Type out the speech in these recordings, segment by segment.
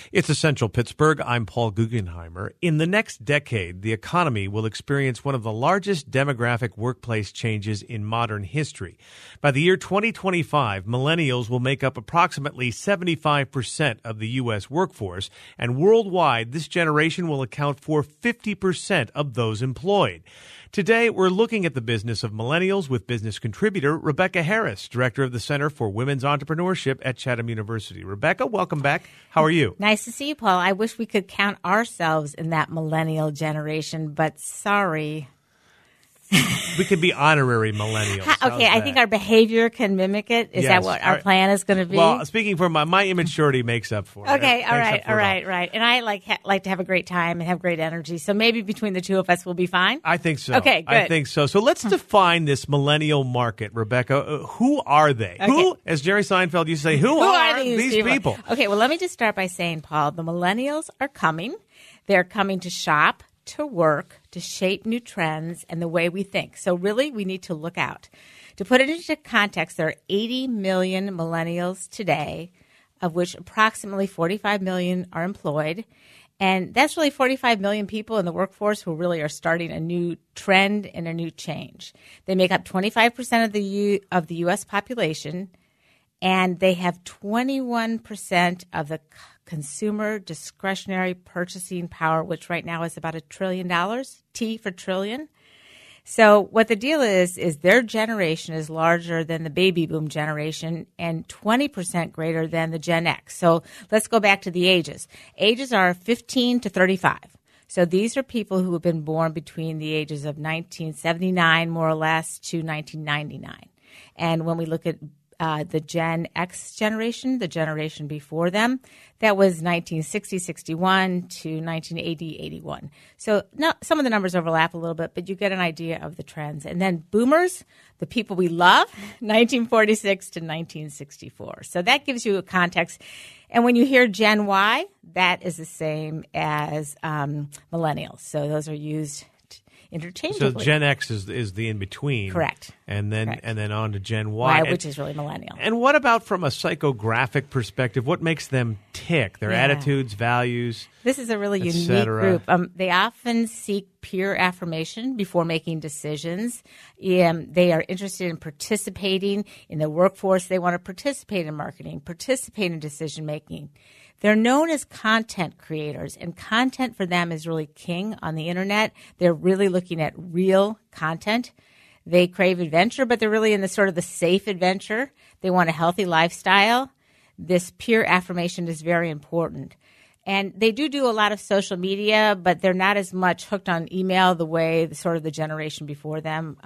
It's Essential Pittsburgh. I'm Paul Guggenheimer. In the next decade, the economy will experience one of the largest demographic workplace changes in modern history. By the year 2025, millennials will make up approximately 75% of the U.S. workforce, and worldwide, this generation will account for 50% of those employed. Today, we're looking at the business of millennials with business contributor Rebecca Harris, director of the Center for Women's Entrepreneurship at Chatham University. Rebecca, welcome back. How are you? Nice to see you, Paul. I wish we could count ourselves in that millennial generation, but sorry. We could be honorary millennials. Okay, I think our behavior can mimic it. Is that what our plan is going to be? Well, speaking for my immaturity makes up for it. Okay, all right. And I like to have a great time and have great energy. So maybe between the two of us, we'll be fine. I think so. Okay, good. I think so. So let's define this millennial market, Rebecca. Who are they? Okay. Who, as Jerry Seinfeld used to say, who are these people? Okay, well, let me just start by saying, Paul, the millennials are coming. They're coming to shop, to work, to shape new trends and the way we think. So really, we need to look out. To put it into context, there are 80 million millennials today, of which approximately 45 million are employed. And that's really 45 million people in the workforce who really are starting a new trend and a new change. They make up 25% of the U.S. population, and they have 21% of the consumer discretionary purchasing power, which right now is about $1 trillion, T for trillion. So what the deal is their generation is larger than the baby boom generation and 20% greater than the Gen X. So let's go back to the ages. Ages are 15 to 35. So these are people who have been born between the ages of 1979, more or less, to 1999. And when we look at the Gen X generation, the generation before them, that was 1960-61 to 1980-81. So now some of the numbers overlap a little bit, but you get an idea of the trends. And then boomers, the people we love, 1946 to 1964. So that gives you a context. And when you hear Gen Y, that is the same as millennials. So those are used interchangeably. So Gen X is the in between, correct? And then on to Gen Y, which is really millennial. And what about from a psychographic perspective? What makes them tick? Their attitudes, values. This is a really unique group. They often seek peer affirmation before making decisions. They are interested in participating in the workforce. They want to participate in marketing, participate in decision making. They're known as content creators, and content for them is really king on the internet. They're really looking at real content. They crave adventure, but they're really in the sort of the safe adventure. They want a healthy lifestyle. This peer affirmation is very important. And they do a lot of social media, but they're not as much hooked on email the way the generation before them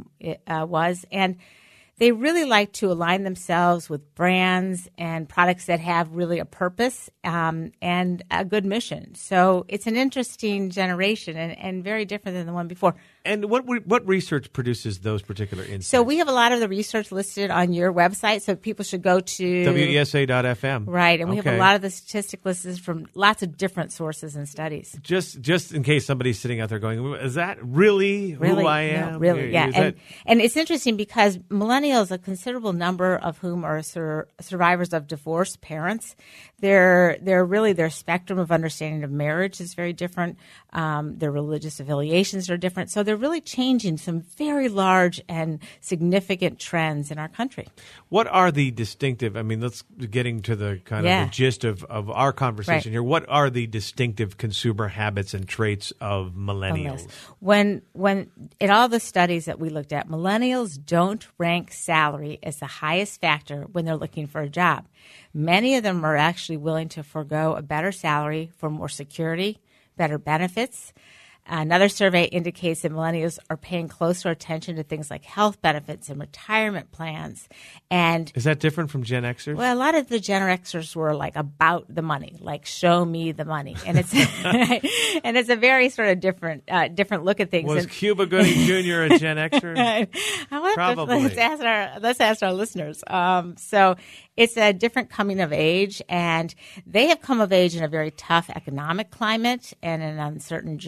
was. And they really like to align themselves with brands and products that have really a purpose and a good mission. So it's an interesting generation and very different than the one before. And what research produces those particular insights? So we have a lot of the research listed on your website, so people should go to WESA.fm. Right, and we have a lot of the statistic listed from lots of different sources and studies. Just in case somebody's sitting out there going, is that really who I am? No, really, yeah. And it's interesting because millennials, a considerable number of whom are survivors of divorced parents, their spectrum of understanding of marriage is very different. Their religious affiliations are different. So they're really changing some very large and significant trends in our country. What are the distinctive, let's getting to the kind of the gist of our conversation here. What are the distinctive consumer habits and traits of millennials? When in all the studies that we looked at, millennials don't rank salary as the highest factor when they're looking for a job. Many of them are actually willing to forego a better salary for more security, better benefits. Another survey indicates that millennials are paying closer attention to things like health benefits and retirement plans. And is that different from Gen Xers? Well, a lot of the Gen Xers were like about the money, like show me the money, and it's and it's a very sort of different look at things. Was Cuba Gooding Jr. a Gen Xer? Probably. Let's ask our listeners. So it's a different coming of age, and they have come of age in a very tough economic climate and an uncertain job market.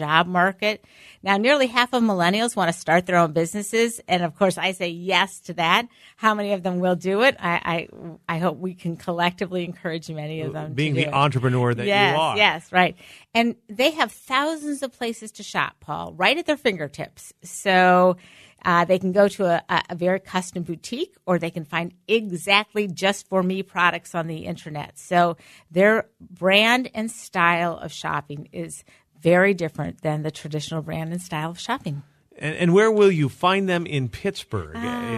market. Now, nearly half of millennials want to start their own businesses. And of course, I say yes to that. How many of them will do it? I hope we can collectively encourage many of them being to do the it. entrepreneur that Yes, you are. Yes, right. And they have thousands of places to shop, Paul, right at their fingertips. So they can go to a very custom boutique, or they can find exactly just for me products on the internet. So their brand and style of shopping is very different than the traditional brand and style of shopping. And where will you find them in Pittsburgh?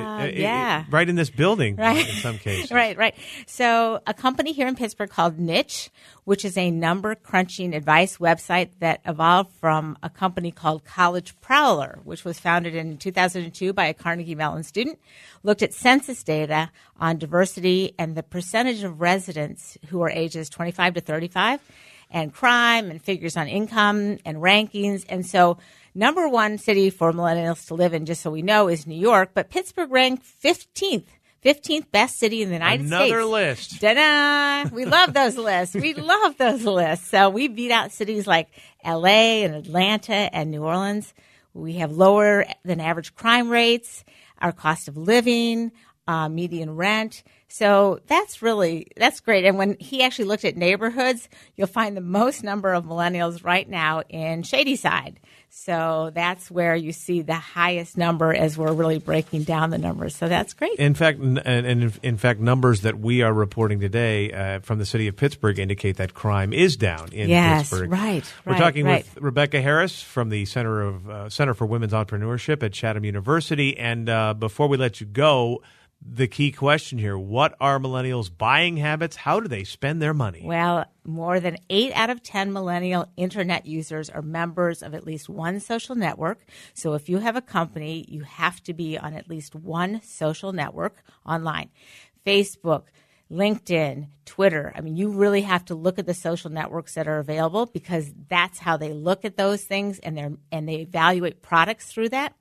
Yeah. Right in this building, Right. in some cases. Right. So a company here in Pittsburgh called Niche, which is a number crunching advice website that evolved from a company called College Prowler, which was founded in 2002 by a Carnegie Mellon student, looked at census data on diversity and the percentage of residents who are ages 25 to 35, and crime and figures on income and rankings. And so number one city for millennials to live in, just so we know, is New York. But Pittsburgh ranked 15th best city in the United States. Another list. Ta-da! We love those lists. We love those lists. So we beat out cities like L.A. and Atlanta and New Orleans. We have lower than average crime rates, our cost of living, median rent. So that's great. And when he actually looked at neighborhoods, you'll find the most number of millennials right now in Shadyside. So that's where you see the highest number as we're really breaking down the numbers. So that's great. In fact, in fact, numbers that we are reporting today from the city of Pittsburgh indicate that crime is down in Pittsburgh. Right. We're talking with Rebecca Harris from the Center for Women's Entrepreneurship at Chatham University. And before we let you go, the key question here, what are millennials' buying habits? How do they spend their money? Well, more than 8 out of 10 millennial internet users are members of at least one social network. So if you have a company, you have to be on at least one social network online. Facebook, LinkedIn, Twitter. I mean, you really have to look at the social networks that are available, because that's how they look at those things, and they evaluate products through that.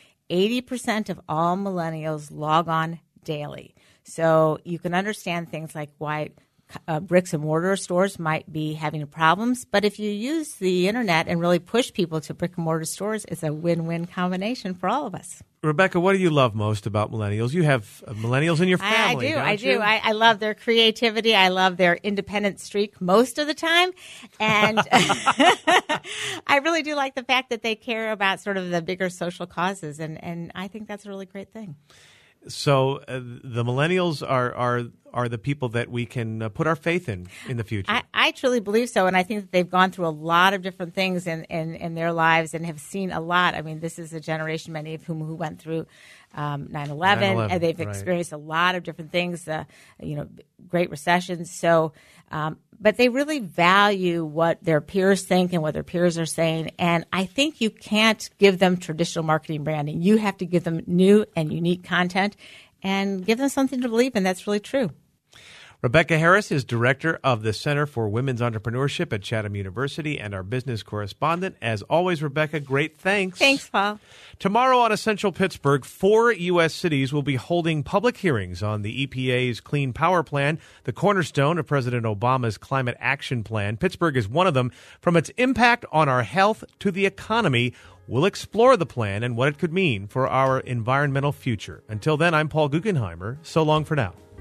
80% of all millennials log on daily. So you can understand things like why bricks and mortar stores might be having problems. But if you use the internet and really push people to brick and mortar stores, it's a win-win combination for all of us. Rebecca, what do you love most about millennials? You have millennials in your family. I do. I love their creativity. I love their independent streak most of the time. And I really do like the fact that they care about sort of the bigger social causes. And I think that's a really great thing. So the millennials are the people that we can put our faith in the future. I truly believe so, and I think that they've gone through a lot of different things in their lives and have seen a lot. I mean, this is a generation, many of whom who went through 9/11, and they've experienced a lot of different things, great recessions. So, but they really value what their peers think and what their peers are saying. And I think you can't give them traditional marketing branding. You have to give them new and unique content and give them something to believe in. That's really true. Rebecca Harris is director of the Center for Women's Entrepreneurship at Chatham University and our business correspondent. As always, Rebecca, great thanks. Thanks, Paul. Tomorrow on Essential Pittsburgh, 4 U.S. cities will be holding public hearings on the EPA's Clean Power Plan, the cornerstone of President Obama's Climate Action Plan. Pittsburgh is one of them. From its impact on our health to the economy, we'll explore the plan and what it could mean for our environmental future. Until then, I'm Paul Guggenheimer. So long for now.